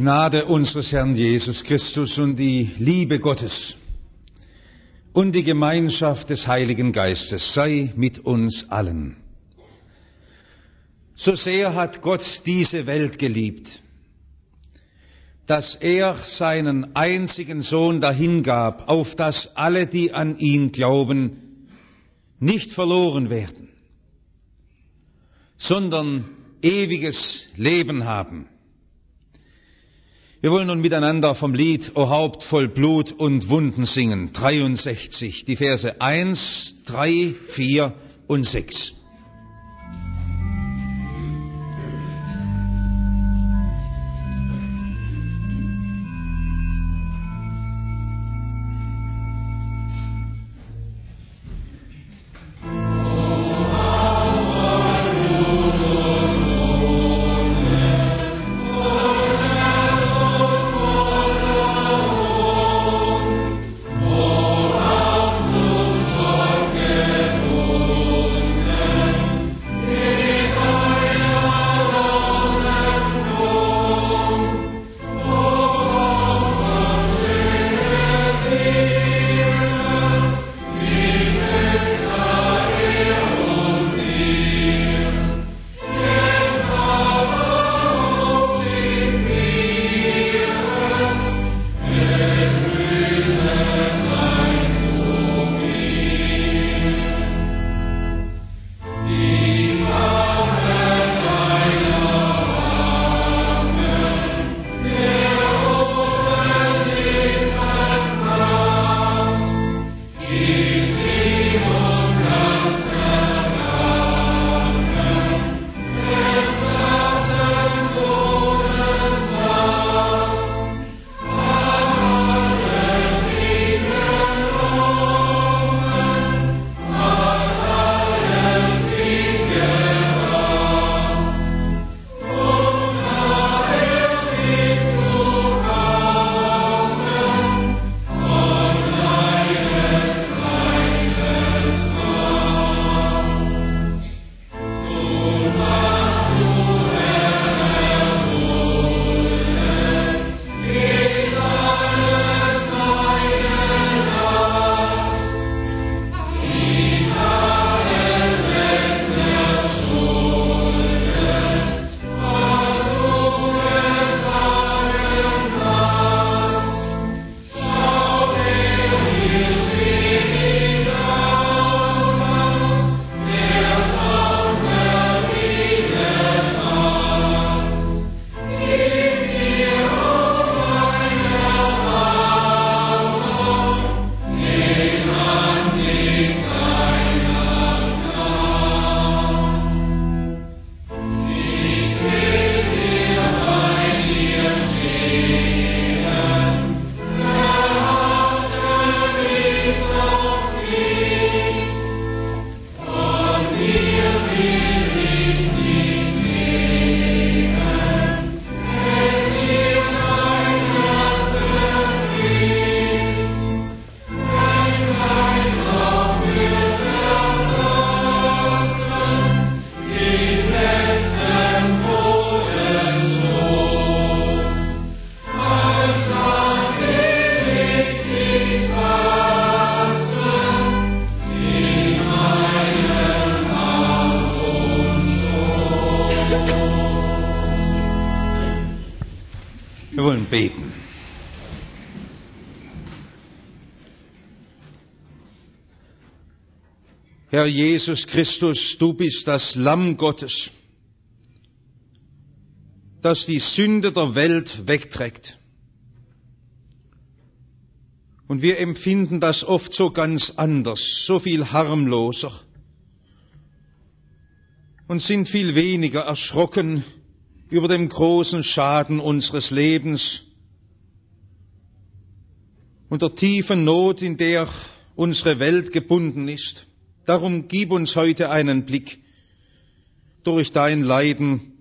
Gnade unseres Herrn Jesus Christus und die Liebe Gottes und die Gemeinschaft des Heiligen Geistes sei mit uns allen. So sehr hat Gott diese Welt geliebt, dass er seinen einzigen Sohn dahingab, auf dass alle, die an ihn glauben, nicht verloren werden, sondern ewiges Leben haben. Wir wollen nun miteinander vom Lied O Haupt voll Blut und Wunden singen, 63, die Verse 1, 3, 4 und 6. Wir wollen beten. Herr Jesus Christus, du bist das Lamm Gottes, das die Sünde der Welt wegträgt. Und wir empfinden das oft so ganz anders, so viel harmloser und sind viel weniger erschrocken über den großen Schaden unseres Lebens und der tiefen Not, in der unsere Welt gebunden ist. Darum gib uns heute einen Blick durch dein Leiden,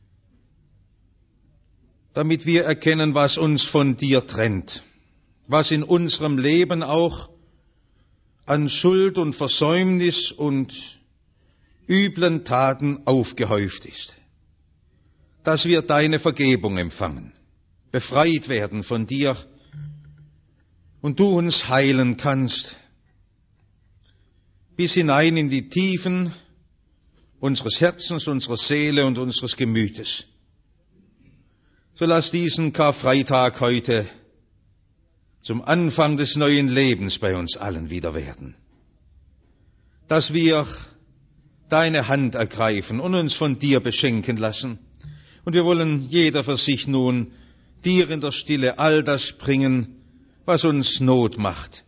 damit wir erkennen, was uns von dir trennt, was in unserem Leben auch an Schuld und Versäumnis und üblen Taten aufgehäuft ist, dass wir deine Vergebung empfangen. befreit werden von dir und du uns heilen kannst, bis hinein in die Tiefen unseres Herzens, unserer Seele und unseres Gemütes. So lass diesen Karfreitag heute zum Anfang des neuen Lebens bei uns allen wieder werden, dass wir deine Hand ergreifen und uns von dir beschenken lassen. Und wir wollen jeder für sich nun dir in der Stille all das bringen, was uns Not macht.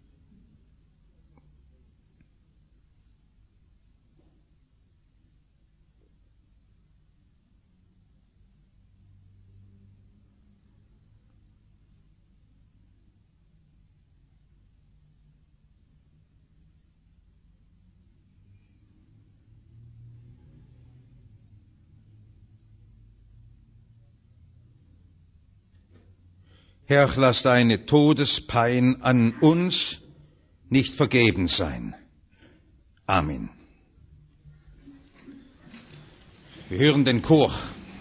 Herr, lass deine Todespein an uns nicht vergebens sein. Amen. Wir hören den Chor.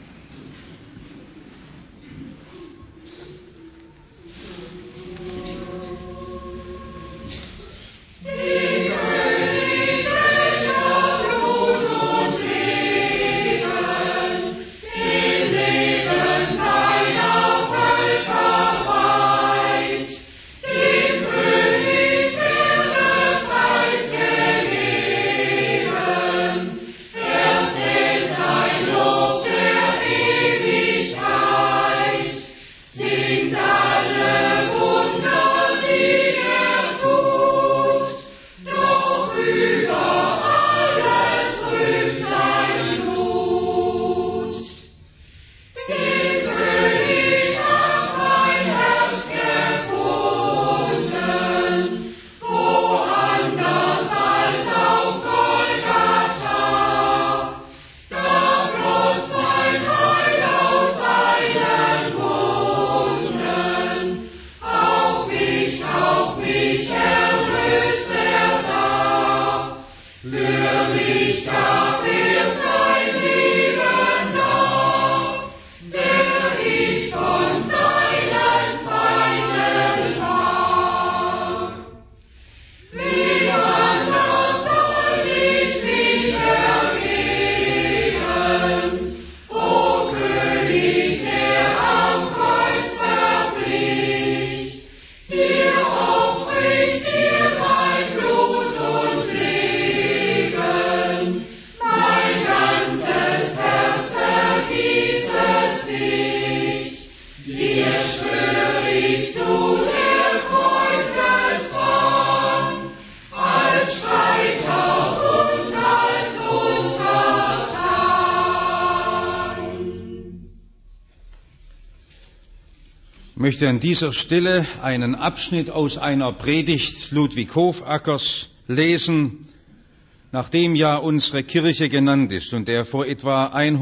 Ich möchte an dieser Stelle einen Abschnitt aus einer Predigt Ludwig Hofackers lesen, nach dem ja unsere Kirche genannt ist und der vor etwa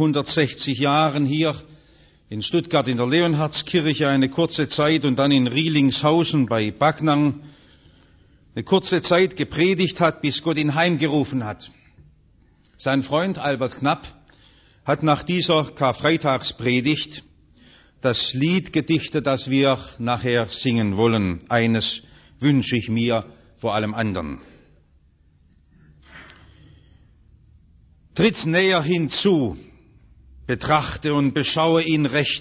160 Jahren hier in Stuttgart in der Leonhardskirche eine kurze Zeit und dann in Rielingshausen bei Backnang eine kurze Zeit gepredigt hat, bis Gott ihn heimgerufen hat. Sein Freund Albert Knapp hat nach dieser Karfreitagspredigt das Lied gedichtet, das wir nachher singen wollen. Eines wünsche ich mir vor allem anderen. Tritt näher hinzu, betrachte und beschaue ihn recht,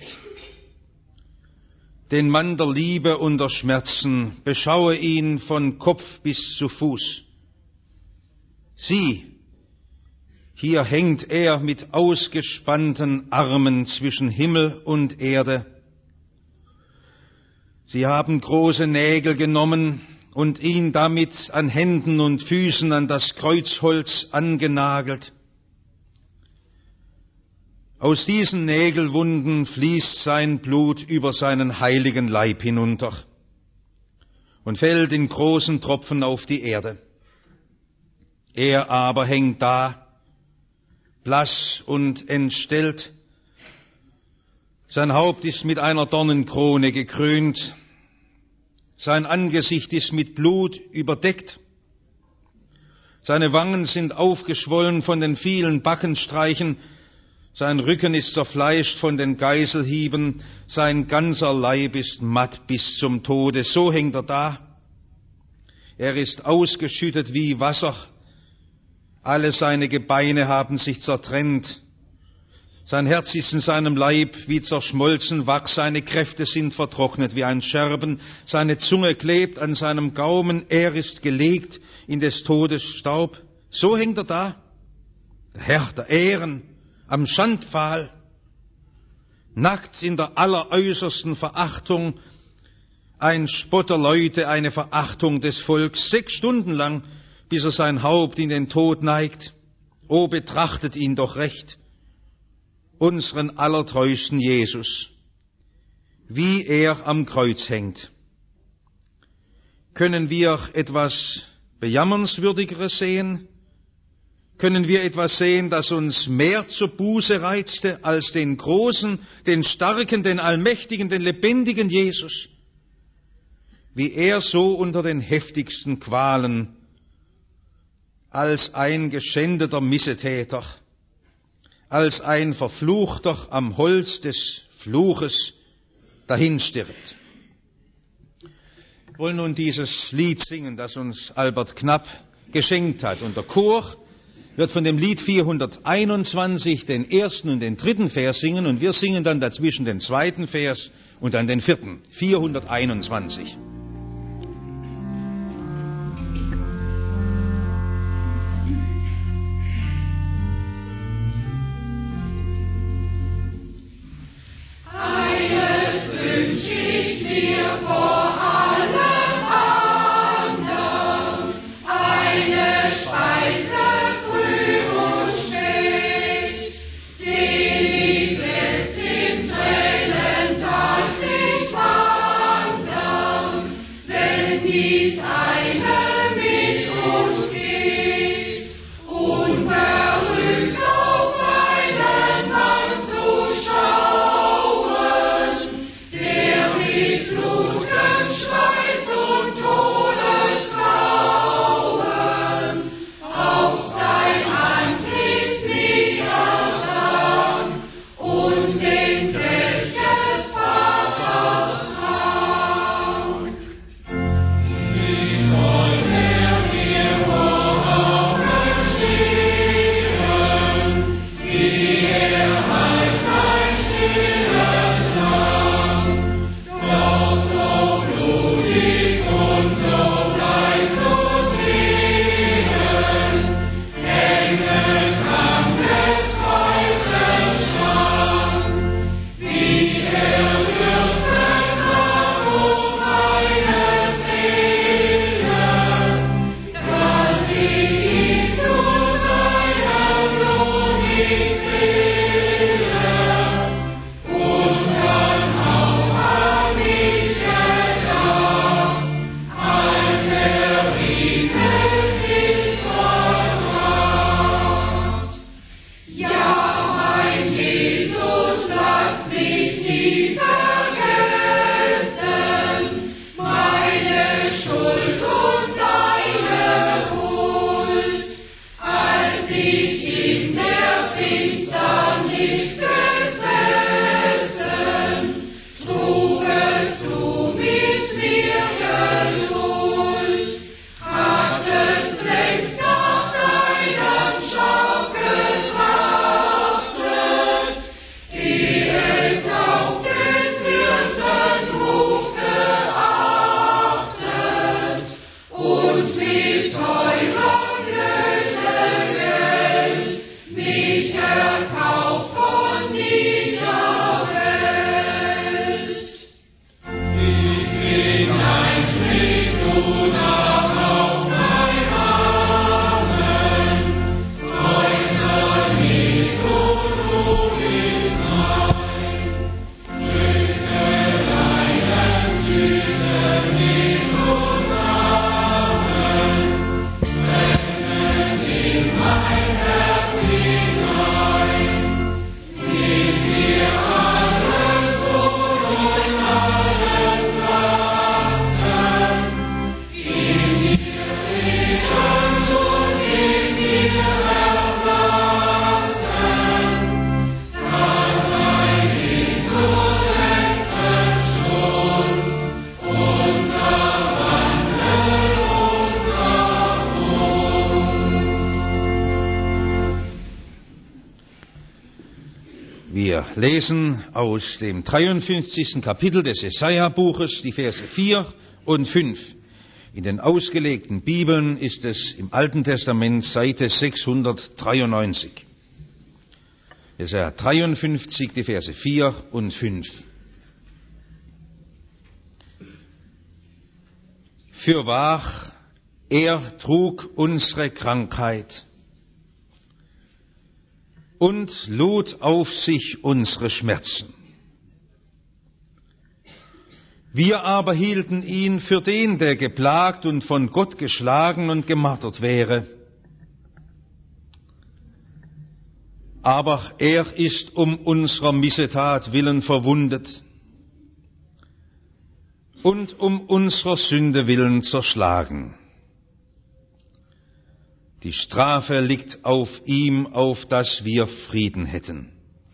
den Mann der Liebe und der Schmerzen, beschaue ihn von Kopf bis zu Fuß. Sieh, hier hängt er mit ausgespannten Armen zwischen Himmel und Erde. Sie haben große Nägel genommen und ihn damit an Händen und Füßen an das Kreuzholz angenagelt. Aus diesen Nägelwunden fließt sein Blut über seinen heiligen Leib hinunter und fällt in großen Tropfen auf die Erde. Er aber hängt da, blass und entstellt. Sein Haupt ist mit einer Dornenkrone gekrönt. Sein Angesicht ist mit Blut überdeckt. Seine Wangen sind aufgeschwollen von den vielen Backenstreichen. Sein Rücken ist zerfleischt von den Geißelhieben, sein ganzer Leib ist matt bis zum Tode. So hängt er da. Er ist ausgeschüttet wie Wasser. Alle seine Gebeine haben sich zertrennt. Sein Herz ist in seinem Leib wie zerschmolzen Wachs, seine Kräfte sind vertrocknet wie ein Scherben, seine Zunge klebt an seinem Gaumen, er ist gelegt in des Todes Staub. So hängt er da, der Herr der Ehren, am Schandpfahl, nackt in der alleräußersten Verachtung, ein Spott der Leute, eine Verachtung des Volks, 6 Stunden lang, bis er sein Haupt in den Tod neigt. O, betrachtet ihn doch recht, unseren allertreuesten Jesus, wie er am Kreuz hängt. Können wir etwas Bejammernswürdigeres sehen? Können wir etwas sehen, das uns mehr zur Buße reizte als den großen, den starken, den allmächtigen, den lebendigen Jesus? Wie er so unter den heftigsten Qualen als ein geschändeter Missetäter, als ein Verfluchter am Holz des Fluches dahinstirbt. Wir wollen nun dieses Lied singen, das uns Albert Knapp geschenkt hat. Und der Chor wird von dem Lied 421 den 1. und den 3. Vers singen und wir singen dann dazwischen den 2. Vers und dann den 4. 421. Wir lesen aus dem 53. Kapitel des Jesaja-Buches die Verse 4 und 5. In den ausgelegten Bibeln ist es im Alten Testament Seite 693. Jesaja 53, die Verse 4 und 5. Fürwahr, er trug unsere Krankheit und lud auf sich unsere Schmerzen. Wir aber hielten ihn für den, der geplagt und von Gott geschlagen und gemartert wäre. Aber er ist um unserer Missetat willen verwundet und um unserer Sünde willen zerschlagen. Die Strafe liegt auf ihm, auf dass wir Frieden hätten.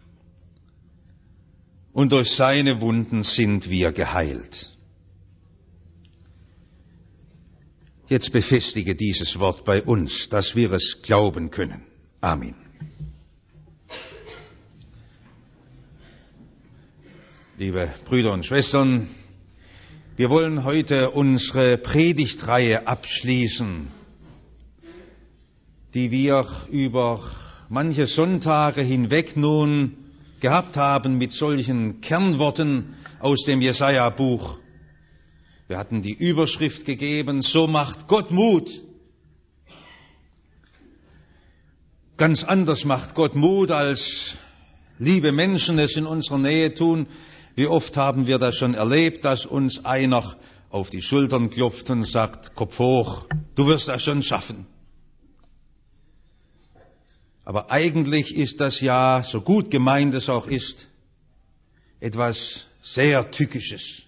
Und durch seine Wunden sind wir geheilt. Jetzt befestige dieses Wort bei uns, dass wir es glauben können. Amen. Liebe Brüder und Schwestern, wir wollen heute unsere Predigtreihe abschließen, die wir über manche Sonntage hinweg nun gehabt haben mit solchen Kernworten aus dem Jesaja-Buch. Wir hatten die Überschrift gegeben, so macht Gott Mut. Ganz anders macht Gott Mut, als liebe Menschen es in unserer Nähe tun. Wie oft haben wir das schon erlebt, dass uns einer auf die Schultern klopft und sagt, Kopf hoch, du wirst das schon schaffen. Aber eigentlich ist das ja, so gut gemeint es auch ist, etwas sehr Tückisches.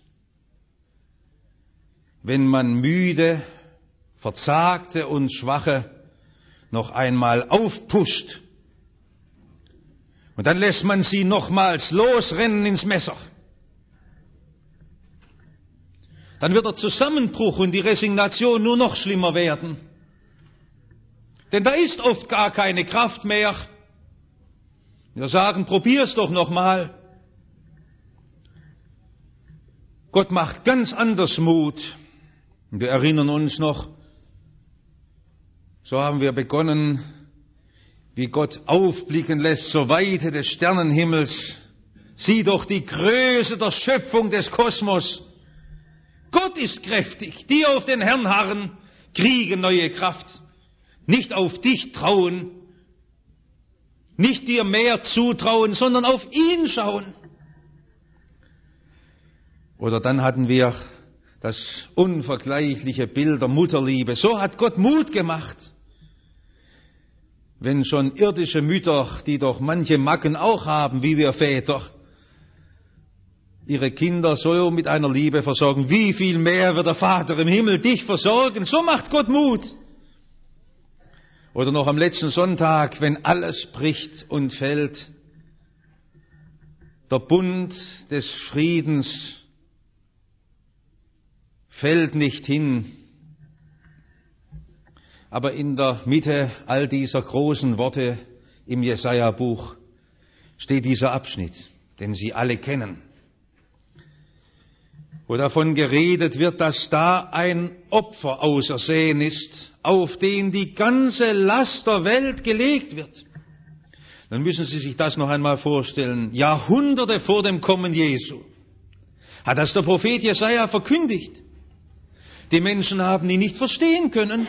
Wenn man müde, verzagte und Schwache noch einmal aufpusht und dann lässt man sie nochmals losrennen ins Messer, dann wird der Zusammenbruch und die Resignation nur noch schlimmer werden. Denn da ist oft gar keine Kraft mehr. Wir sagen, probier's doch nochmal. Gott macht ganz anders Mut. Und wir erinnern uns noch, so haben wir begonnen, wie Gott aufblicken lässt zur Weite des Sternenhimmels. Sieh doch die Größe der Schöpfung des Kosmos. Gott ist kräftig, die auf den Herrn harren, kriegen neue Kraft. Nicht auf dich trauen, nicht dir mehr zutrauen, sondern auf ihn schauen. Oder dann hatten wir das unvergleichliche Bild der Mutterliebe. So hat Gott Mut gemacht. Wenn schon irdische Mütter, die doch manche Macken auch haben, wie wir Väter, ihre Kinder so mit einer Liebe versorgen, wie viel mehr wird der Vater im Himmel dich versorgen? So macht Gott Mut. Oder noch am letzten Sonntag, wenn alles bricht und fällt, der Bund des Friedens fällt nicht hin. Aber in der Mitte all dieser großen Worte im Jesaja-Buch steht dieser Abschnitt, den Sie alle kennen, wo davon geredet wird, dass da ein Opfer ausersehen ist, auf den die ganze Last der Welt gelegt wird. Dann müssen Sie sich das noch einmal vorstellen. Jahrhunderte vor dem Kommen Jesu hat das der Prophet Jesaja verkündigt. Die Menschen haben ihn nicht verstehen können.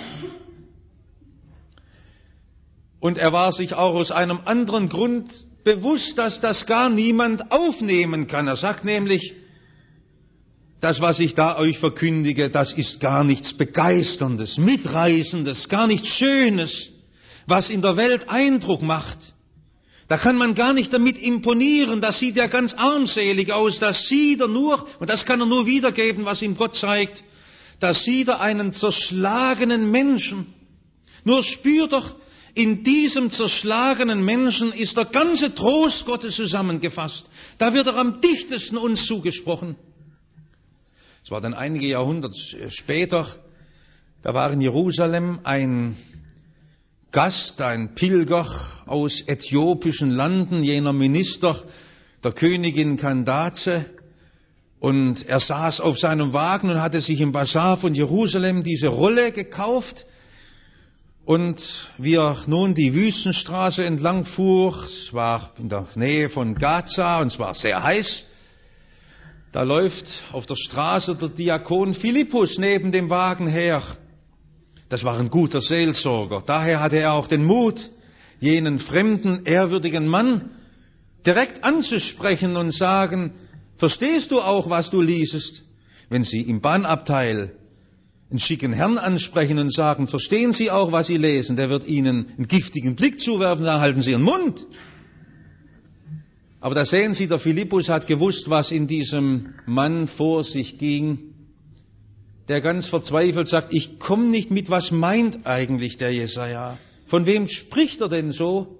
Und er war sich auch aus einem anderen Grund bewusst, dass das gar niemand aufnehmen kann. Er sagt nämlich, das, was ich da euch verkündige, das ist gar nichts Begeisterndes, Mitreißendes, gar nichts Schönes, was in der Welt Eindruck macht. Da kann man gar nicht damit imponieren, das sieht ja ganz armselig aus, das sieht er nur, und das kann er nur wiedergeben, was ihm Gott zeigt, da sieht er einen zerschlagenen Menschen. Nur spür doch, in diesem zerschlagenen Menschen ist der ganze Trost Gottes zusammengefasst. Da wird er am dichtesten uns zugesprochen. Es war dann einige Jahrhunderte später, da war in Jerusalem ein Gast, ein Pilger aus äthiopischen Landen, jener Minister der Königin Candace. Und er saß auf seinem Wagen und hatte sich im Basar von Jerusalem diese Rolle gekauft. Und wie er nun die Wüstenstraße entlang fuhr, es war in der Nähe von Gaza und es war sehr heiß, da läuft auf der Straße der Diakon Philippus neben dem Wagen her. Das war ein guter Seelsorger. Daher hatte er auch den Mut, jenen fremden, ehrwürdigen Mann direkt anzusprechen und sagen, verstehst du auch, was du liesest? Wenn Sie im Bahnabteil einen schicken Herrn ansprechen und sagen, verstehen Sie auch, was Sie lesen? Der wird Ihnen einen giftigen Blick zuwerfen und sagen, halten Sie Ihren Mund. Aber da sehen Sie, der Philippus hat gewusst, was in diesem Mann vor sich ging, der ganz verzweifelt sagt, ich komme nicht mit, was meint eigentlich der Jesaja? Von wem spricht er denn so?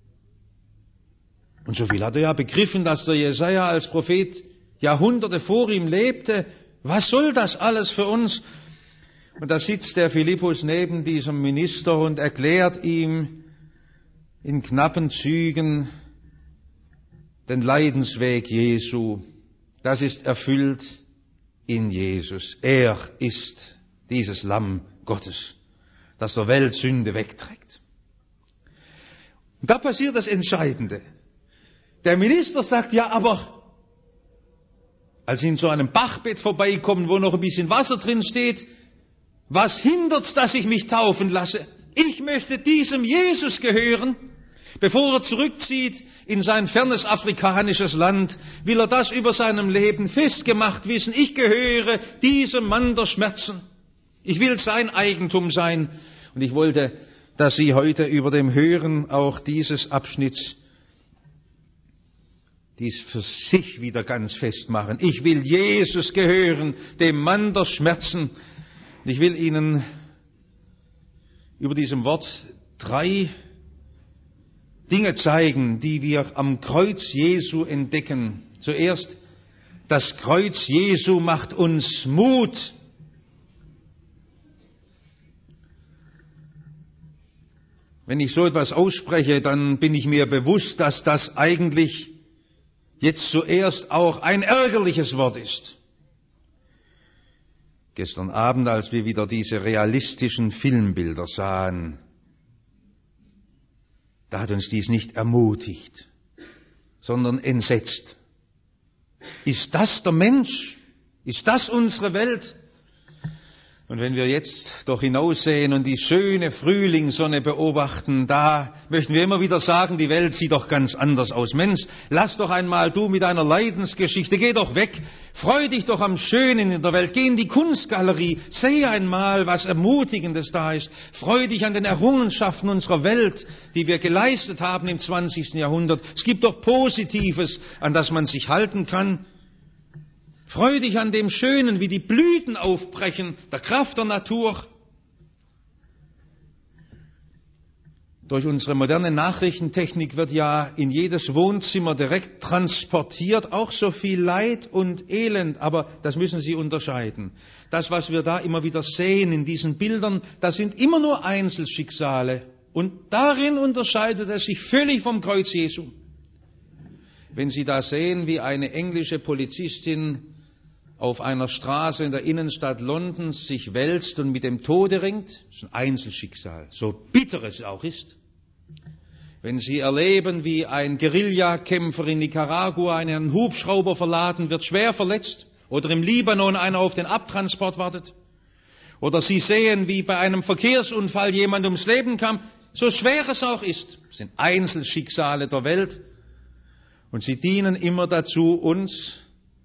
Und so viel hat er ja begriffen, dass der Jesaja als Prophet Jahrhunderte vor ihm lebte. Was soll das alles für uns? Und da sitzt der Philippus neben diesem Minister und erklärt ihm in knappen Zügen den Leidensweg Jesu. Das ist erfüllt in Jesus. Er ist dieses Lamm Gottes, das der Welt Sünde wegträgt. Und da passiert das Entscheidende. Der Minister sagt, ja, aber als sie in so einem Bachbett vorbeikommen, wo noch ein bisschen Wasser drin steht, was hindert's, dass ich mich taufen lasse? Ich möchte diesem Jesus gehören. Bevor er zurückzieht in sein fernes afrikanisches Land, will er das über seinem Leben festgemacht wissen. Ich gehöre diesem Mann der Schmerzen. Ich will sein Eigentum sein. Und ich wollte, dass Sie heute über dem Hören auch dieses Abschnitts dies für sich wieder ganz festmachen. Ich will Jesus gehören, dem Mann der Schmerzen. Und ich will Ihnen über diesem Wort 3 Dinge zeigen, die wir am Kreuz Jesu entdecken. Zuerst, das Kreuz Jesu macht uns Mut. Wenn ich so etwas ausspreche, dann bin ich mir bewusst, dass das eigentlich jetzt zuerst auch ein ärgerliches Wort ist. Gestern Abend, als wir wieder diese realistischen Filmbilder sahen, da hat uns dies nicht ermutigt, sondern entsetzt. Ist das der Mensch? Ist das unsere Welt? Und wenn wir jetzt doch hinaussehen und die schöne Frühlingssonne beobachten, da möchten wir immer wieder sagen, die Welt sieht doch ganz anders aus. Mensch, lass doch einmal du mit deiner Leidensgeschichte, geh doch weg, freu dich doch am Schönen in der Welt, geh in die Kunstgalerie, seh einmal, was Ermutigendes da ist, freu dich an den Errungenschaften unserer Welt, die wir geleistet haben im 20. Jahrhundert. Es gibt doch Positives, an das man sich halten kann. Freu dich an dem Schönen, wie die Blüten aufbrechen, der Kraft der Natur. Durch unsere moderne Nachrichtentechnik wird ja in jedes Wohnzimmer direkt transportiert, auch so viel Leid und Elend, aber das müssen Sie unterscheiden. Das, was wir da immer wieder sehen in diesen Bildern, das sind immer nur Einzelschicksale. Und darin unterscheidet es sich völlig vom Kreuz Jesu. Wenn Sie da sehen, wie eine englische Polizistin auf einer Straße in der Innenstadt Londons sich wälzt und mit dem Tode ringt, das ist ein Einzelschicksal, so bitter es auch ist. Wenn Sie erleben, wie ein Guerillakämpfer in Nicaragua in einen Hubschrauber verladen wird, schwer verletzt, oder im Libanon einer auf den Abtransport wartet, oder Sie sehen, wie bei einem Verkehrsunfall jemand ums Leben kam, so schwer es auch ist, das sind Einzelschicksale der Welt, und sie dienen immer dazu, uns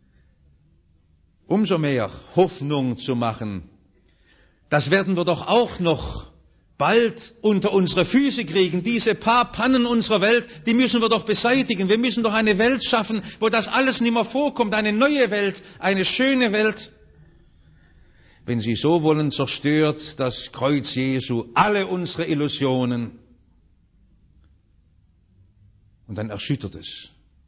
umso mehr Hoffnung zu machen. Das werden wir doch auch noch bald unter unsere Füße kriegen. Diese paar Pannen unserer Welt, die müssen wir doch beseitigen. Wir müssen doch eine Welt schaffen, wo das alles nicht mehr vorkommt. Eine neue Welt, eine schöne Welt. Wenn Sie so wollen, zerstört das Kreuz Jesu alle unsere Illusionen. Und dann erschüttert es.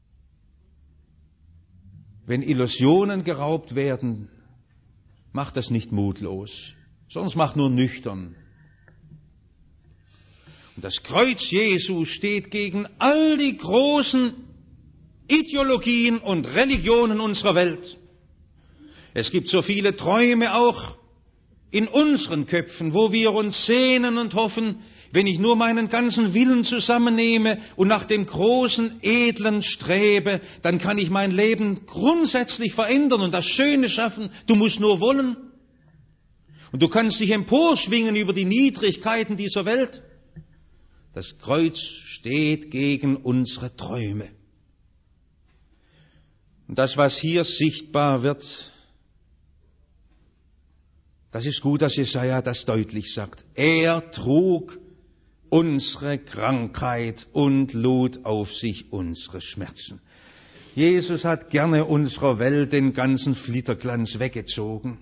Wenn Illusionen geraubt werden, macht das nicht mutlos, sondern es macht nur nüchtern. Und Das Kreuz Jesu steht gegen all die großen Ideologien und Religionen unserer Welt. Es gibt so viele Träume auch in unseren Köpfen, wo wir uns sehnen und hoffen, wenn ich nur meinen ganzen Willen zusammennehme und nach dem großen, edlen strebe, dann kann ich mein Leben grundsätzlich verändern und das Schöne schaffen. Du musst nur wollen. Und du kannst dich emporschwingen über die Niedrigkeiten dieser Welt. Das Kreuz steht gegen unsere Träume. Und das, was hier sichtbar wird, das ist gut, dass Jesaja das deutlich sagt. Er trug unsere Krankheit und lud auf sich unsere Schmerzen. Jesus hat gerne unserer Welt den ganzen Flitterglanz weggezogen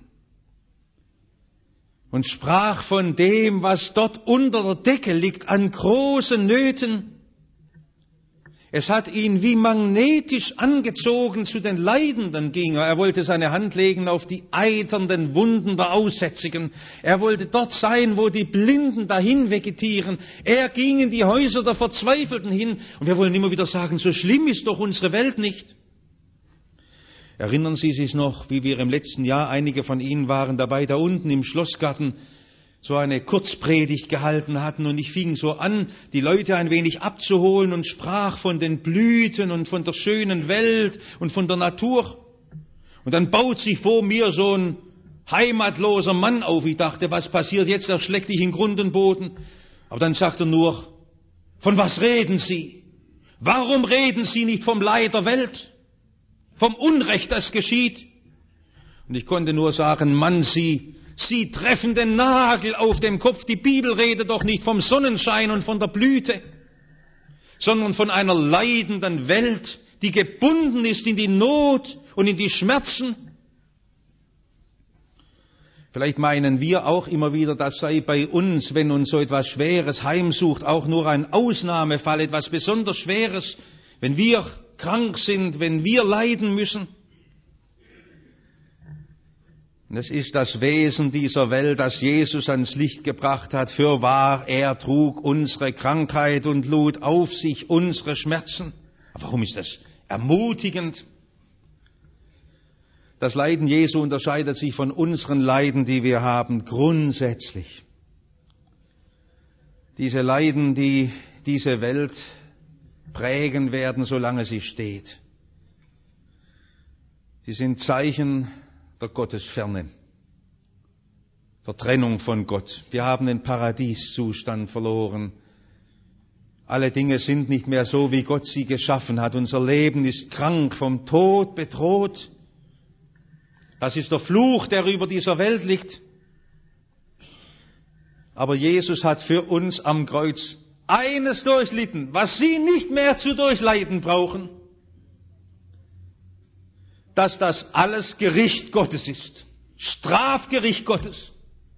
und sprach von dem, was dort unter der Decke liegt, an großen Nöten. Es hat ihn wie magnetisch angezogen, zu den Leidenden ging er. Er wollte seine Hand legen auf die eiternden Wunden der Aussätzigen. Er wollte dort sein, wo die Blinden dahin vegetieren. Er ging in die Häuser der Verzweifelten hin. Und wir wollen immer wieder sagen, so schlimm ist doch unsere Welt nicht. Erinnern Sie sich noch, wie wir im letzten Jahr, einige von Ihnen waren dabei, da unten im Schlossgarten, so eine Kurzpredigt gehalten hatten und ich fing so an, die Leute ein wenig abzuholen und sprach von den Blüten und von der schönen Welt und von der Natur. Und dann baut sich vor mir so ein heimatloser Mann auf. Ich dachte, was passiert jetzt? Er schlägt dich in Grund und Boden. Aber dann sagt er nur, von was reden Sie? Warum reden Sie nicht vom Leid der Welt? Vom Unrecht, das geschieht? Und ich konnte nur sagen, Mann, Sie treffen den Nagel auf dem Kopf. Die Bibel redet doch nicht vom Sonnenschein und von der Blüte, sondern von einer leidenden Welt, die gebunden ist in die Not und in die Schmerzen. Vielleicht meinen wir auch immer wieder, das sei bei uns, wenn uns so etwas Schweres heimsucht, auch nur ein Ausnahmefall, etwas besonders Schweres, wenn wir krank sind, wenn wir leiden müssen. Und es ist das Wesen dieser Welt, das Jesus ans Licht gebracht hat. Fürwahr, er trug unsere Krankheit und lud auf sich unsere Schmerzen. Aber warum ist das ermutigend? Das Leiden Jesu unterscheidet sich von unseren Leiden, die wir haben, grundsätzlich. Diese Leiden, die diese Welt prägen werden, solange sie steht. Sie sind Zeichen der Gottesferne, der Trennung von Gott. Wir haben den Paradieszustand verloren. Alle Dinge sind nicht mehr so, wie Gott sie geschaffen hat. Unser Leben ist krank, vom Tod bedroht. Das ist der Fluch, der über dieser Welt liegt. Aber Jesus hat für uns am Kreuz eines durchlitten, was Sie nicht mehr zu durchleiden brauchen, dass das alles Gericht Gottes ist, Strafgericht Gottes.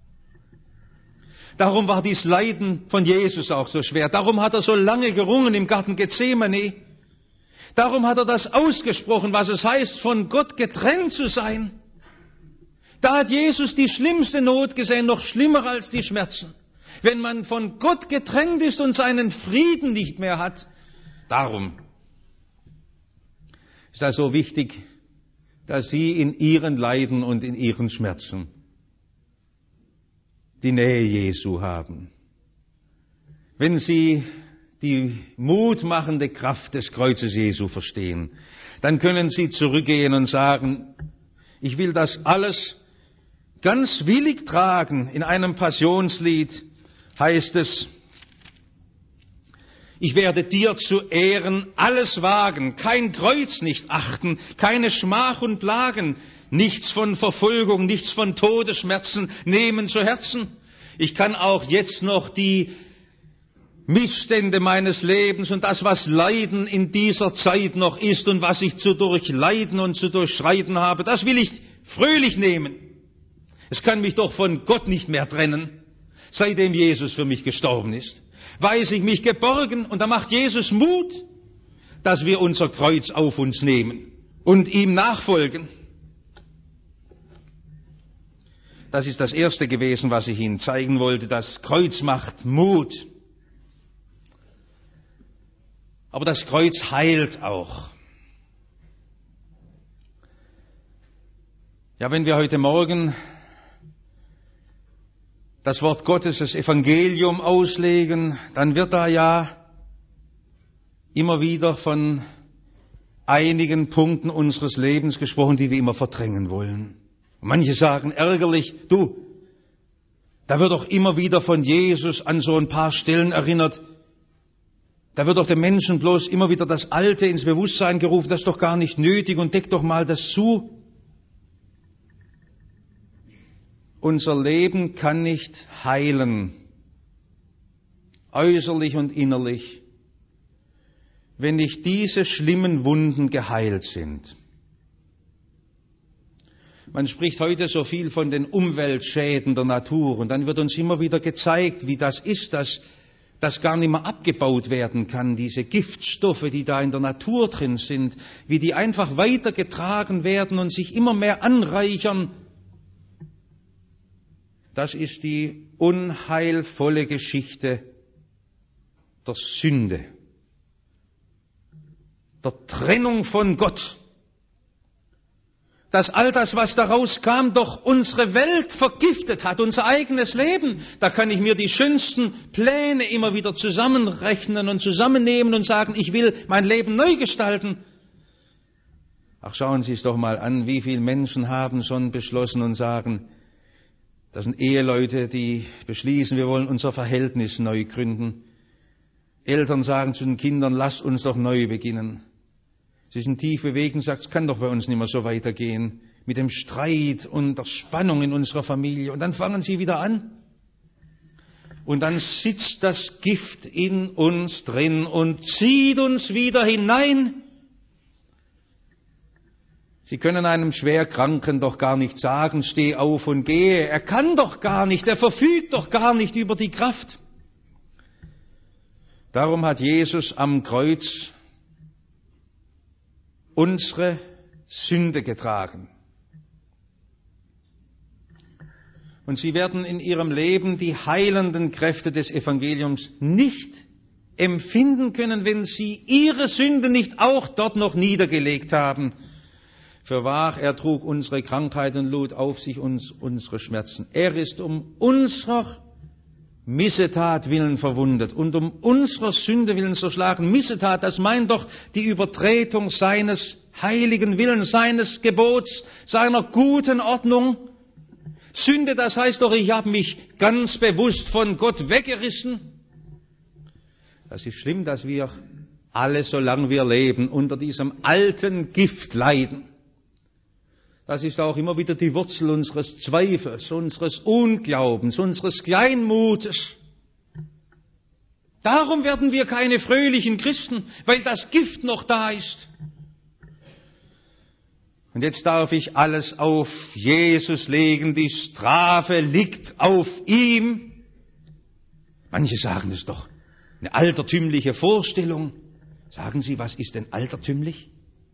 Darum war dies Leiden von Jesus auch so schwer. Darum hat er so lange gerungen im Garten Gethsemane. Darum hat er das ausgesprochen, was es heißt, von Gott getrennt zu sein. Da hat Jesus die schlimmste Not gesehen, noch schlimmer als die Schmerzen. Wenn man von Gott getrennt ist und seinen Frieden nicht mehr hat, darum ist das so wichtig, dass Sie in Ihren Leiden und in Ihren Schmerzen die Nähe Jesu haben. Wenn Sie die mutmachende Kraft des Kreuzes Jesu verstehen, dann können Sie zurückgehen und sagen, ich will das alles ganz willig tragen. In einem Passionslied heißt es, ich werde dir zu Ehren alles wagen, kein Kreuz nicht achten, keine Schmach und Plagen, nichts von Verfolgung, nichts von Todesschmerzen nehmen zu Herzen. Ich kann auch jetzt noch die Missstände meines Lebens und das, was Leiden in dieser Zeit noch ist und was ich zu durchleiden und zu durchschreiten habe, das will ich fröhlich nehmen. Es kann mich doch von Gott nicht mehr trennen, seitdem Jesus für mich gestorben ist. Weiß ich mich geborgen und da macht Jesus Mut, dass wir unser Kreuz auf uns nehmen und ihm nachfolgen. Das ist das Erste gewesen, was ich Ihnen zeigen wollte. Das Kreuz macht Mut. Aber das Kreuz heilt auch. Ja, wenn wir heute Morgen das Wort Gottes, das Evangelium auslegen, dann wird da ja immer wieder von einigen Punkten unseres Lebens gesprochen, die wir immer verdrängen wollen. Manche sagen ärgerlich, da wird doch immer wieder von Jesus an so ein paar Stellen erinnert. Da wird doch dem Menschen bloß immer wieder das Alte ins Bewusstsein gerufen, das ist doch gar nicht nötig und deckt doch mal das zu. Unser Leben kann nicht heilen, äußerlich und innerlich, wenn nicht diese schlimmen Wunden geheilt sind. Man spricht heute so viel von den Umweltschäden der Natur und dann wird uns immer wieder gezeigt, wie das ist, dass das gar nicht mehr abgebaut werden kann, diese Giftstoffe, die da in der Natur drin sind, wie die einfach weitergetragen werden und sich immer mehr anreichern. Das ist die unheilvolle Geschichte der Sünde, der Trennung von Gott. Dass all das, was daraus kam, doch unsere Welt vergiftet hat, unser eigenes Leben. Da kann ich mir die schönsten Pläne immer wieder zusammenrechnen und zusammennehmen und sagen, ich will mein Leben neu gestalten. Ach, schauen Sie es doch mal an, wie viele Menschen haben schon beschlossen und sagen, das sind Eheleute, die beschließen, wir wollen unser Verhältnis neu gründen. Eltern sagen zu den Kindern, lasst uns doch neu beginnen. Sie sind tief bewegt und sagen, es kann doch bei uns nicht mehr so weitergehen, mit dem Streit und der Spannung in unserer Familie. Und dann fangen sie wieder an. Und dann sitzt das Gift in uns drin und zieht uns wieder hinein. Sie können einem Schwerkranken doch gar nicht sagen, steh auf und gehe. Er kann doch gar nicht, er verfügt doch gar nicht über die Kraft. Darum hat Jesus am Kreuz unsere Sünde getragen. Und Sie werden in Ihrem Leben die heilenden Kräfte des Evangeliums nicht empfinden können, wenn Sie Ihre Sünde nicht auch dort noch niedergelegt haben. Fürwahr, er trug unsere Krankheit und lud auf sich unsere Schmerzen. Er ist um unserer Missetat willen verwundet und um unserer Sünde willen zerschlagen. Missetat, das meint doch die Übertretung seines heiligen Willens, seines Gebots, seiner guten Ordnung. Sünde, das heißt doch, ich habe mich ganz bewusst von Gott weggerissen. Das ist schlimm, dass wir alle, solange wir leben, unter diesem alten Gift leiden. Das ist auch immer wieder die Wurzel unseres Zweifels, unseres Unglaubens, unseres Kleinmutes. Darum werden wir keine fröhlichen Christen, weil das Gift noch da ist. Und jetzt darf ich alles auf Jesus legen, die Strafe liegt auf ihm. Manche sagen, das ist doch eine altertümliche Vorstellung. Sagen Sie, was ist denn altertümlich?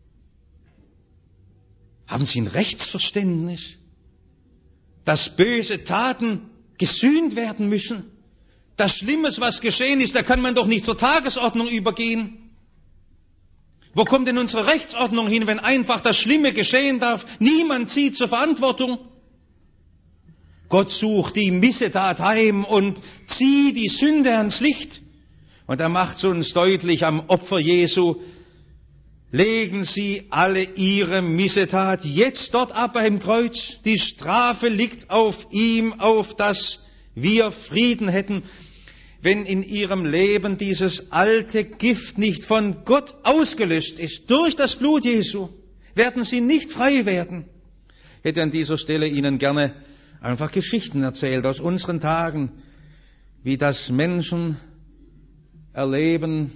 Haben Sie ein Rechtsverständnis, dass böse Taten gesühnt werden müssen? Das Schlimmes, was geschehen ist, da kann man doch nicht zur Tagesordnung übergehen. Wo kommt denn unsere Rechtsordnung hin, wenn einfach das Schlimme geschehen darf? Niemand zieht zur Verantwortung. Gott sucht die Missetat heim und zieht die Sünde ans Licht. Und er macht es uns deutlich am Opfer Jesu. Legen Sie alle Ihre Missetat jetzt dort ab beim Kreuz. Die Strafe liegt auf ihm, auf dass wir Frieden hätten. Wenn in Ihrem Leben dieses alte Gift nicht von Gott ausgelöscht ist, durch das Blut Jesu, werden Sie nicht frei werden. Ich hätte an dieser Stelle Ihnen gerne einfach Geschichten erzählt aus unseren Tagen, wie das Menschen erleben.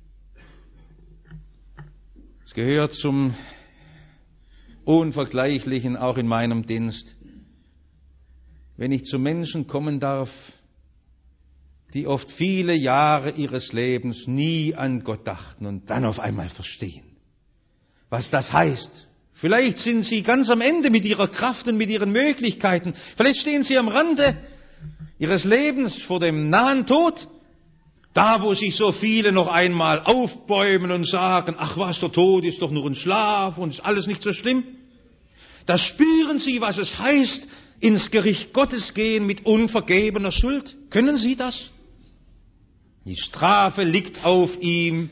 Es gehört zum Unvergleichlichen auch in meinem Dienst, wenn ich zu Menschen kommen darf, die oft viele Jahre ihres Lebens nie an Gott dachten und dann auf einmal verstehen, was das heißt. Vielleicht sind sie ganz am Ende mit ihrer Kraft und mit ihren Möglichkeiten. Vielleicht stehen sie am Rande ihres Lebens vor dem nahen Tod. Da, wo sich so viele noch einmal aufbäumen und sagen, ach was, der Tod ist doch nur ein Schlaf und ist alles nicht so schlimm. Da spüren sie, was es heißt, ins Gericht Gottes gehen mit unvergebener Schuld. Können Sie das? Die Strafe liegt auf ihm.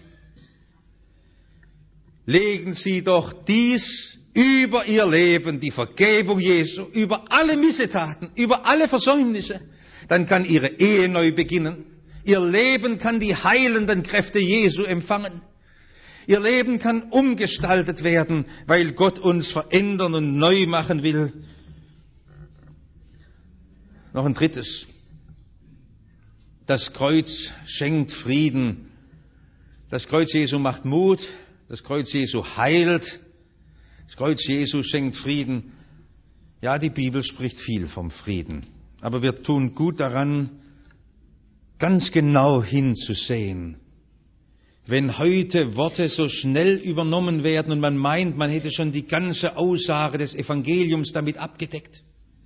Legen Sie doch dies über Ihr Leben, die Vergebung Jesu, über alle Missetaten, über alle Versäumnisse. Dann kann Ihre Ehe neu beginnen. Ihr Leben kann die heilenden Kräfte Jesu empfangen. Ihr Leben kann umgestaltet werden, weil Gott uns verändern und neu machen will. Noch ein drittes. Das Kreuz schenkt Frieden. Das Kreuz Jesu macht Mut. Das Kreuz Jesu heilt. Das Kreuz Jesu schenkt Frieden. Ja, die Bibel spricht viel vom Frieden. Aber wir tun gut daran, ganz genau hinzusehen. Wenn heute Worte so schnell übernommen werden und man meint, man hätte schon die ganze Aussage des Evangeliums damit abgedeckt.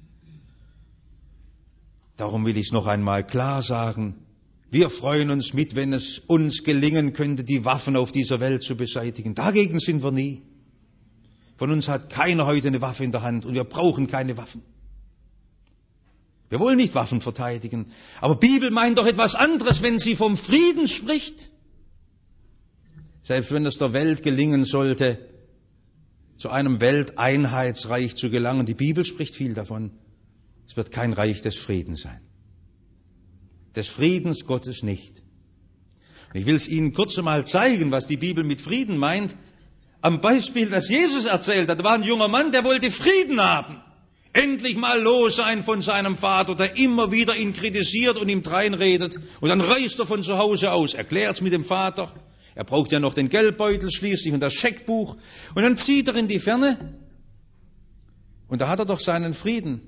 Darum will ich es noch einmal klar sagen. Wir freuen uns mit, wenn es uns gelingen könnte, die Waffen auf dieser Welt zu beseitigen. Dagegen sind wir nie. Von uns hat keiner heute eine Waffe in der Hand und wir brauchen keine Waffen. Wir wollen nicht Waffen verteidigen. Aber Bibel meint doch etwas anderes, wenn sie vom Frieden spricht. Selbst wenn es der Welt gelingen sollte, zu einem Welteinheitsreich zu gelangen, die Bibel spricht viel davon, es wird kein Reich des Friedens sein. Des Friedens Gottes nicht. Und ich will es Ihnen kurz einmal zeigen, was die Bibel mit Frieden meint, am Beispiel, das Jesus erzählt hat. Da war ein junger Mann, der wollte Frieden haben. Endlich mal los sein von seinem Vater, der immer wieder ihn kritisiert und ihm dreinredet. Und dann reist er von zu Hause aus, erklärt es mit dem Vater. Er braucht ja noch den Geldbeutel schließlich und das Scheckbuch. Und dann zieht er in die Ferne. Und da hat er doch seinen Frieden.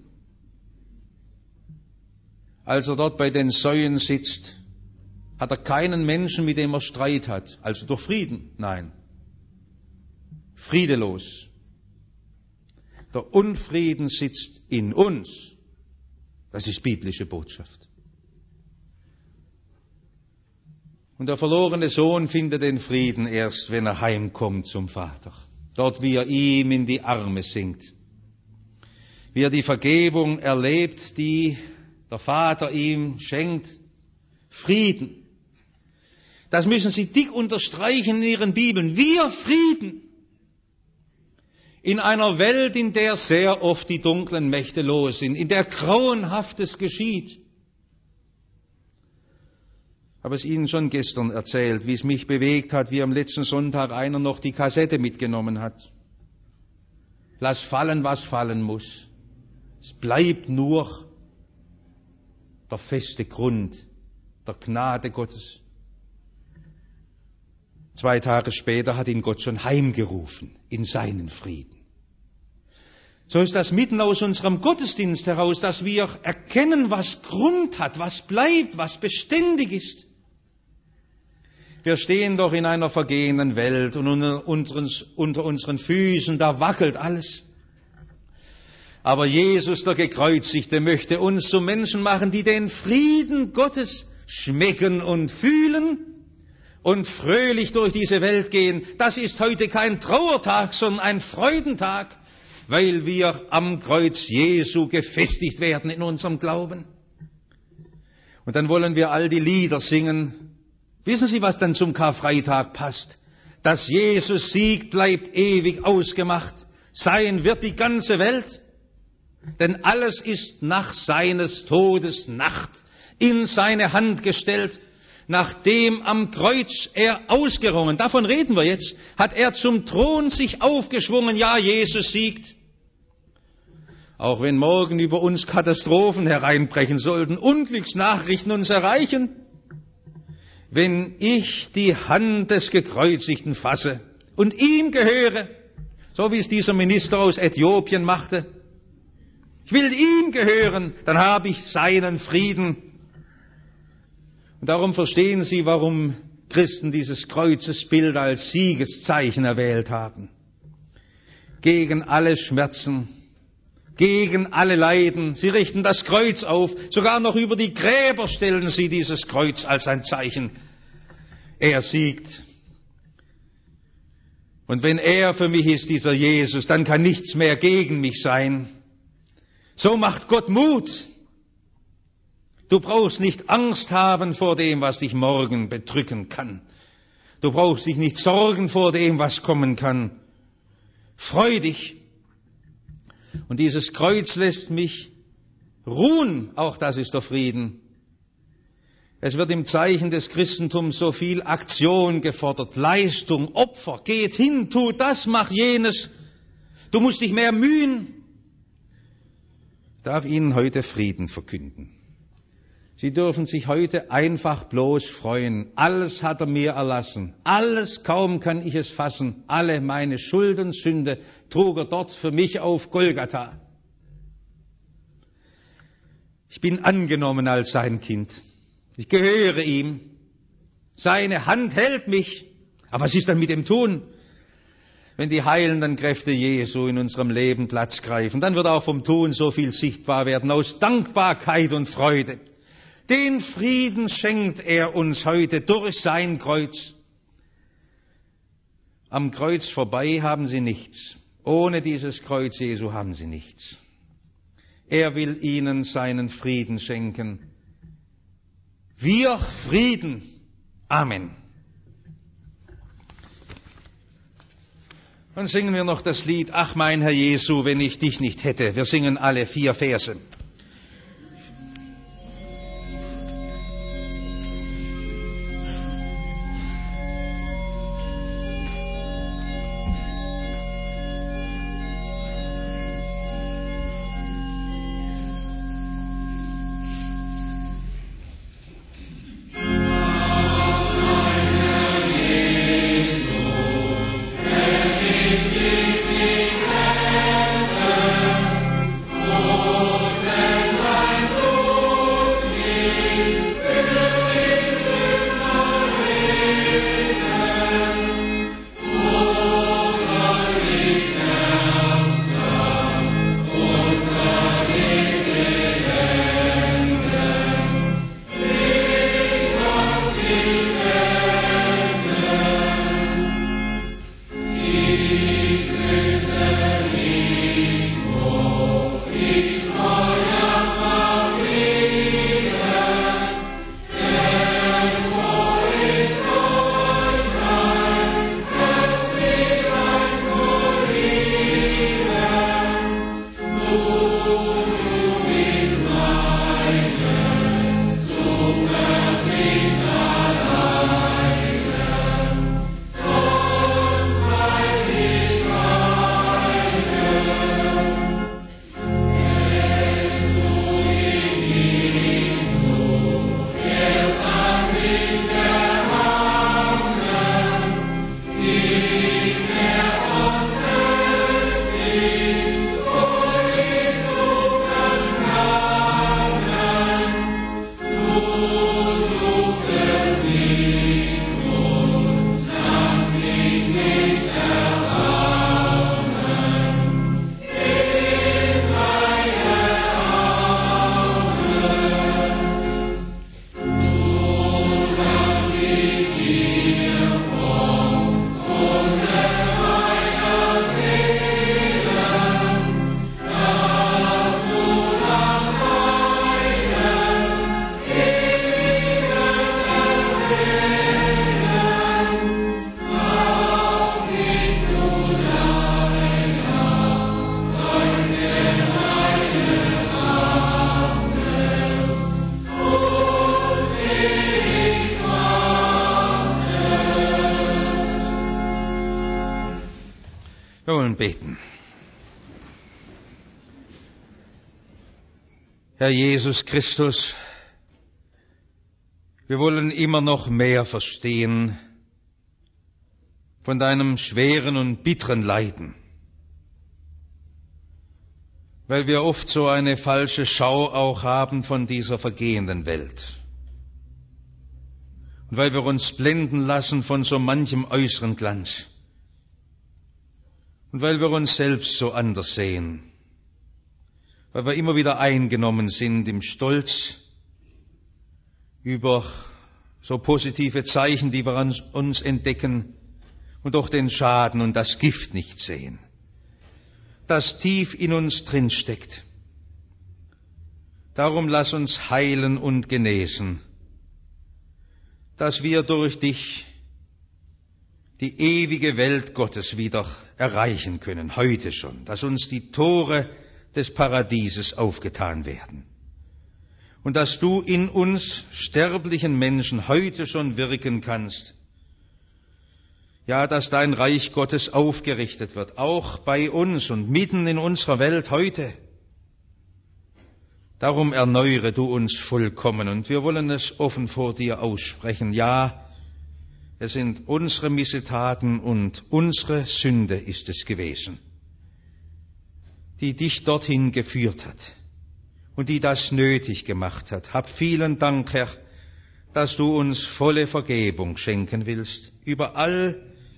Als er dort bei den Säuen sitzt, hat er keinen Menschen, mit dem er Streit hat. Also durch Frieden? Nein. Friedelos. Der Unfrieden sitzt in uns. Das ist biblische Botschaft. Und der verlorene Sohn findet den Frieden erst, wenn er heimkommt zum Vater. Dort, wie er ihm in die Arme sinkt. Wie er die Vergebung erlebt, die der Vater ihm schenkt. Frieden. Das müssen Sie dick unterstreichen in Ihren Bibeln. Wir Frieden. In einer Welt, in der sehr oft die dunklen Mächte los sind, in der Grauenhaftes geschieht. Ich habe es Ihnen schon gestern erzählt, wie es mich bewegt hat, wie am letzten Sonntag einer noch die Kassette mitgenommen hat. Lass fallen, was fallen muss. Es bleibt nur der feste Grund der Gnade Gottes. 2 Tage später hat ihn Gott schon heimgerufen in seinen Frieden. So ist das mitten aus unserem Gottesdienst heraus, dass wir erkennen, was Grund hat, was bleibt, was beständig ist. Wir stehen doch in einer vergehenden Welt und unter unseren Füßen, da wackelt alles. Aber Jesus, der Gekreuzigte, möchte uns zu Menschen machen, die den Frieden Gottes schmecken und fühlen und fröhlich durch diese Welt gehen. Das ist heute kein Trauertag, sondern ein Freudentag, weil wir am Kreuz Jesu gefestigt werden in unserem Glauben. Und dann wollen wir all die Lieder singen. Wissen Sie, was dann zum Karfreitag passt? Dass Jesus siegt, bleibt ewig ausgemacht. Sein wird die ganze Welt. Denn alles ist nach seines Todes Nacht in seine Hand gestellt. Nachdem am Kreuz er ausgerungen, davon reden wir jetzt, hat er zum Thron sich aufgeschwungen. Ja, Jesus siegt. Auch wenn morgen über uns Katastrophen hereinbrechen sollten, Unglücksnachrichten uns erreichen, wenn ich die Hand des Gekreuzigten fasse und ihm gehöre, so wie es dieser Minister aus Äthiopien machte, ich will ihm gehören, dann habe ich seinen Frieden. Und darum verstehen Sie, warum Christen dieses Kreuzesbild als Siegeszeichen erwählt haben. Gegen alle Schmerzen, gegen alle Leiden. Sie richten das Kreuz auf. Sogar noch über die Gräber stellen sie dieses Kreuz als ein Zeichen. Er siegt. Und wenn er für mich ist, dieser Jesus, dann kann nichts mehr gegen mich sein. So macht Gott Mut. Du brauchst nicht Angst haben vor dem, was dich morgen bedrücken kann. Du brauchst dich nicht sorgen vor dem, was kommen kann. Freu dich. Und dieses Kreuz lässt mich ruhen. Auch das ist der Frieden. Es wird im Zeichen des Christentums so viel Aktion gefordert, Leistung, Opfer. Geht hin, tut das, mach jenes. Du musst dich mehr mühen. Ich darf Ihnen heute Frieden verkünden. Sie dürfen sich heute einfach bloß freuen. Alles hat er mir erlassen. Alles, kaum kann ich es fassen. Alle meine Schuld und Sünde trug er dort für mich auf Golgatha. Ich bin angenommen als sein Kind. Ich gehöre ihm. Seine Hand hält mich. Aber was ist dann mit dem Tun? Wenn die heilenden Kräfte Jesu in unserem Leben Platz greifen, dann wird auch vom Tun so viel sichtbar werden, aus Dankbarkeit und Freude. Den Frieden schenkt er uns heute durch sein Kreuz. Am Kreuz vorbei haben Sie nichts. Ohne dieses Kreuz Jesu haben Sie nichts. Er will Ihnen seinen Frieden schenken. Wir Frieden. Amen. Dann singen wir noch das Lied, Ach mein Herr Jesu, wenn ich dich nicht hätte. Wir singen alle 4 Verse. Wir wollen beten. Herr Jesus Christus, wir wollen immer noch mehr verstehen von deinem schweren und bitteren Leiden, weil wir oft so eine falsche Schau auch haben von dieser vergehenden Welt und weil wir uns blenden lassen von so manchem äußeren Glanz und weil wir uns selbst so anders sehen. weil wir immer wieder eingenommen sind im Stolz über so positive Zeichen, die wir an uns entdecken und doch den Schaden und das Gift nicht sehen, das tief in uns drinsteckt. Darum lass uns heilen und genesen, dass wir durch dich die ewige Welt Gottes wieder erreichen können, heute schon, dass uns die Tore des Paradieses aufgetan werden und dass du in uns sterblichen Menschen heute schon wirken kannst. Ja, dass dein Reich Gottes aufgerichtet wird, auch bei uns und mitten in unserer Welt heute. Darum erneuere du uns vollkommen und wir wollen es offen vor dir aussprechen. Ja, es sind unsere Missetaten und unsere Sünde ist es gewesen, die dich dorthin geführt hat und die das nötig gemacht hat. Hab vielen Dank, Herr, dass du uns volle Vergebung schenken willst über all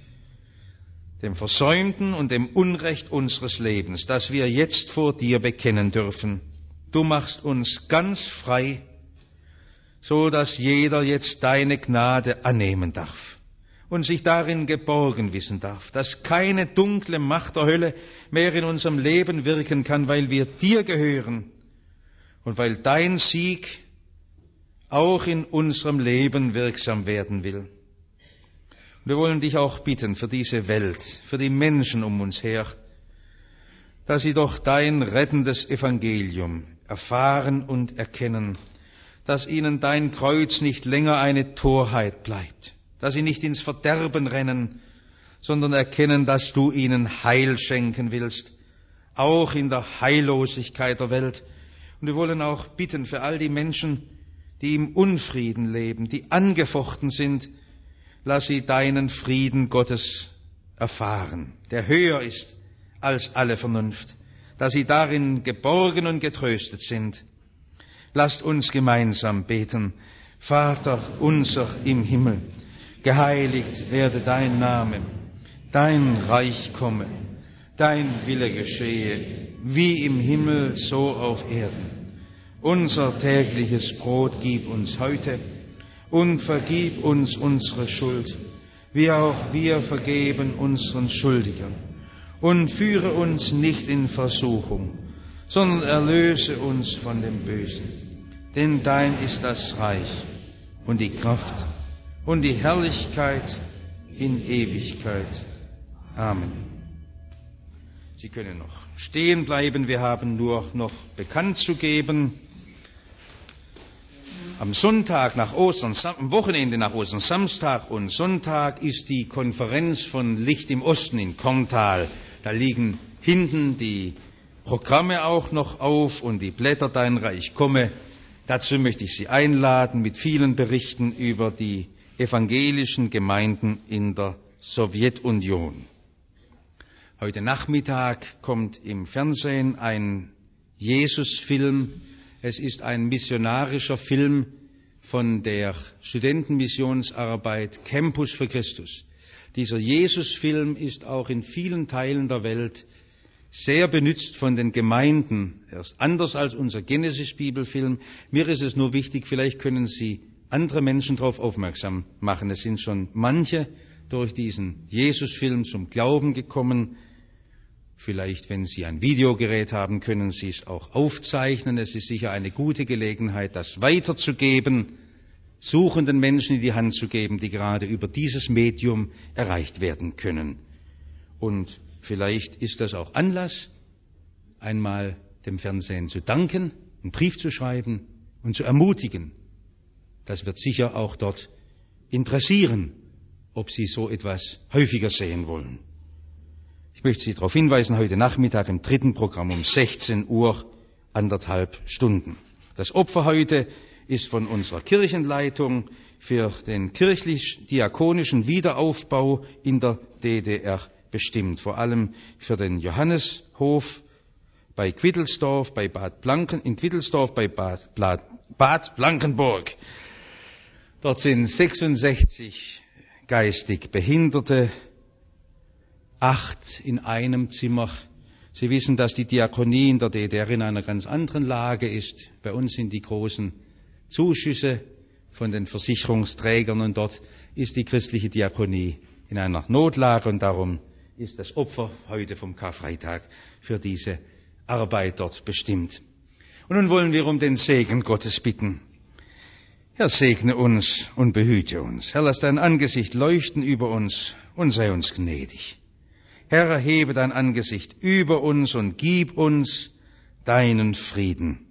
dem Versäumten und dem Unrecht unseres Lebens, das wir jetzt vor dir bekennen dürfen. Du machst uns ganz frei, so dass jeder jetzt deine Gnade annehmen darf und sich darin geborgen wissen darf, dass keine dunkle Macht der Hölle mehr in unserem Leben wirken kann, weil wir dir gehören und weil dein Sieg auch in unserem Leben wirksam werden will. Und wir wollen dich auch bitten für diese Welt, für die Menschen um uns her, dass sie doch dein rettendes Evangelium erfahren und erkennen, dass ihnen dein Kreuz nicht länger eine Torheit bleibt, dass sie nicht ins Verderben rennen, sondern erkennen, dass du ihnen Heil schenken willst, auch in der Heillosigkeit der Welt. Und wir wollen auch bitten für all die Menschen, die im Unfrieden leben, die angefochten sind, lass sie deinen Frieden Gottes erfahren, der höher ist als alle Vernunft, dass sie darin geborgen und getröstet sind. Lasst uns gemeinsam beten. Vater unser im Himmel, geheiligt werde dein Name, dein Reich komme, dein Wille geschehe, wie im Himmel, so auf Erden. Unser tägliches Brot gib uns heute und vergib uns unsere Schuld, wie auch wir vergeben unseren Schuldigern. Und führe uns nicht in Versuchung, sondern erlöse uns von dem Bösen. Denn dein ist das Reich und die Kraft und die Herrlichkeit in Ewigkeit. Amen. Sie können noch stehen bleiben. Wir haben nur noch bekannt zu geben. Am Sonntag nach Ostern, am Wochenende nach Ostern, Samstag und Sonntag ist die Konferenz von Licht im Osten in Korntal. Da liegen hinten die Programme auch noch auf und die Blätter Dein Reich komme. Dazu möchte ich Sie einladen mit vielen Berichten über die evangelischen Gemeinden in der Sowjetunion. Heute Nachmittag kommt im Fernsehen ein Jesus-Film. Es ist ein missionarischer Film von der Studentenmissionsarbeit Campus für Christus. Dieser Jesus-Film ist auch in vielen Teilen der Welt sehr benutzt von den Gemeinden. Er ist anders als unser Genesis-Bibelfilm. Mir ist es nur wichtig, vielleicht können Sie andere Menschen darauf aufmerksam machen. Es sind schon manche durch diesen Jesus-Film zum Glauben gekommen. Vielleicht, wenn Sie ein Videogerät haben, können Sie es auch aufzeichnen. Es ist sicher eine gute Gelegenheit, das weiterzugeben, suchenden Menschen in die Hand zu geben, die gerade über dieses Medium erreicht werden können. Und vielleicht ist das auch Anlass, einmal dem Fernsehen zu danken, einen Brief zu schreiben und zu ermutigen. Das wird sicher auch dort interessieren, ob Sie so etwas häufiger sehen wollen. Ich möchte Sie darauf hinweisen, heute Nachmittag im dritten Programm um 16 Uhr, 1,5 Stunden. Das Opfer heute ist von unserer Kirchenleitung für den kirchlich-diakonischen Wiederaufbau in der DDR bestimmt. Vor allem für den Johanneshof bei Quittelsdorf, bei Bad Blankenburg. Dort sind 66 geistig Behinderte, 8 in einem Zimmer. Sie wissen, dass die Diakonie in der DDR in einer ganz anderen Lage ist. Bei uns sind die großen Zuschüsse von den Versicherungsträgern und dort ist die christliche Diakonie in einer Notlage und darum ist das Opfer heute vom Karfreitag für diese Arbeit dort bestimmt. Und nun wollen wir um den Segen Gottes bitten. Herr, segne uns und behüte uns. Herr, lass dein Angesicht leuchten über uns und sei uns gnädig. Herr, erhebe dein Angesicht über uns und gib uns deinen Frieden.